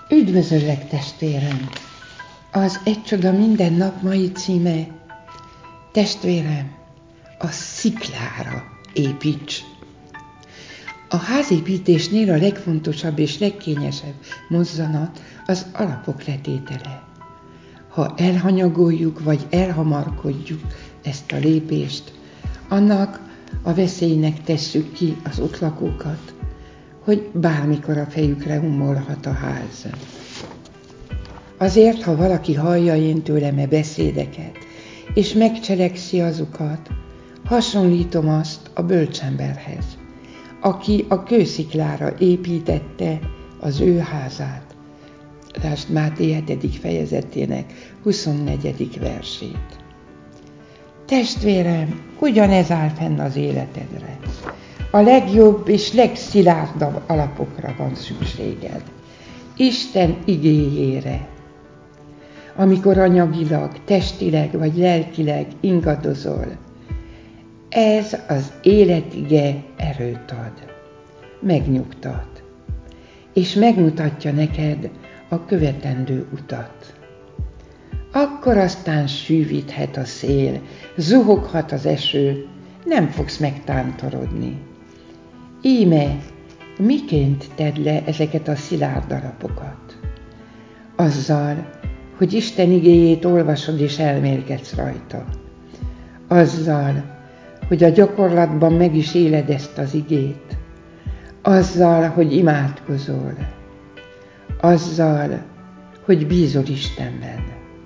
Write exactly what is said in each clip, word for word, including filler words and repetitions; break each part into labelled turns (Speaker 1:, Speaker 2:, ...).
Speaker 1: Üdvözöllek, testvérem! Az Egy csoda minden nap mai címe: testvérem, a sziklára építs! A házépítésnél a legfontosabb és legkényesebb mozzanat az alapok letétele. Ha elhanyagoljuk vagy elhamarkodjuk ezt a lépést, annak a veszélynek tesszük ki az ott lakókat, hogy bármikor a fejükre hummolhat a ház. Azért, ha valaki hallja én tőlem e beszédeket, és megcselekszi azokat, hasonlítom azt a bölcsemberhez, aki a kősziklára építette az ő házát. Lásd Máté hetedik fejezetének huszonnegyedik versét. Testvérem, ugyanez áll fenn az életedre. A legjobb és legszilárdabb alapokra van szükséged. Isten igéjére. Amikor anyagilag, testileg vagy lelkileg ingadozol, ez az életige erőt ad, megnyugtat, és megmutatja neked a követendő utat. Akkor aztán sűvíthet a szél, zuhoghat az eső, nem fogsz megtántorodni. Íme, miként tedd le ezeket a szilárd alapokat? Azzal, hogy Isten igéjét olvasod és elmélkedsz rajta. Azzal, hogy a gyakorlatban meg is éled ezt az igét. Azzal, hogy imádkozol. Azzal, hogy bízol Istenben.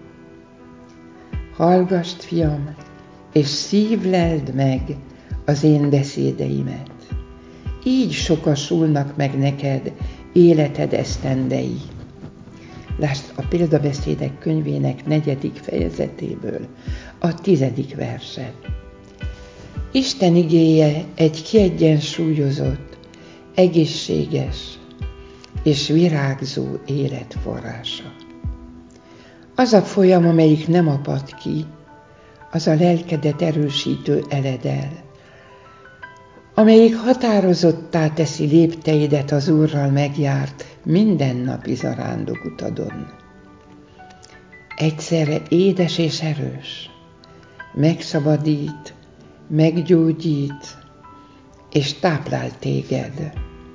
Speaker 1: Hallgasd, fiam, és szívleld meg az én beszédeimet. Így sokasulnak meg neked életed esztendei. Lásd a Példabeszédek könyvének negyedik fejezetéből a tizedik verset. Isten igéje egy kiegyensúlyozott, egészséges és virágzó élet forrása. Az a folyam, amelyik nem apad ki, az a lelkedet erősítő eledel, amelyik határozottá teszi lépteidet az Úrral megjárt mindennapi zarándokutadon. Egyszerre édes és erős, megszabadít, meggyógyít és táplál téged.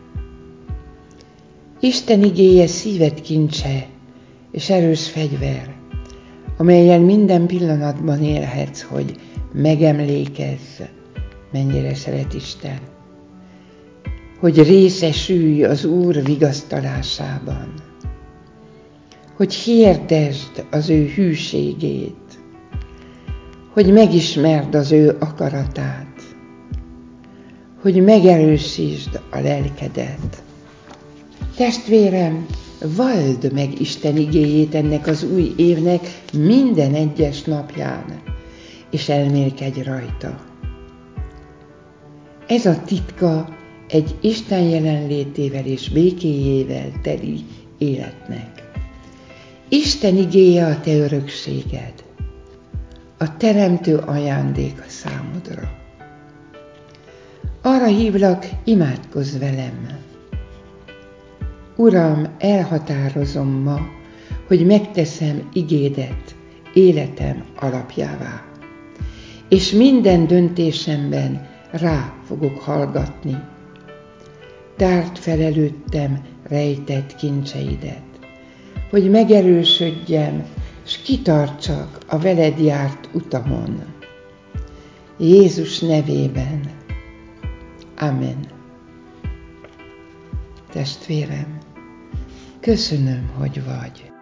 Speaker 1: Isten igéje szíved kincse és erős fegyver, amellyel minden pillanatban élhetsz, hogy megemlékezz, mennyire szeret Isten, hogy részesülj az Úr vigasztalásában, hogy hirdesd az ő hűségét, hogy megismerd az ő akaratát, hogy megerősítsd a lelkedet. Testvérem, valld meg Isten igéjét ennek az új évnek minden egyes napján, és elmélkedj rajta. Ez a titka egy Isten jelenlétével és békéjével teli életnek. Isten igéje a te örökséged, a teremtő ajándék a számodra. Arra hívlak, imádkozz velem. Uram, elhatározom ma, hogy megteszem igédet életem alapjává, és minden döntésemben rá fogok hallgatni. Tárd fel előttem rejtett kincseidet, hogy megerősödjem, s kitartsak a veled járt utamon. Jézus nevében. Amen. Testvérem, köszönöm, hogy vagy.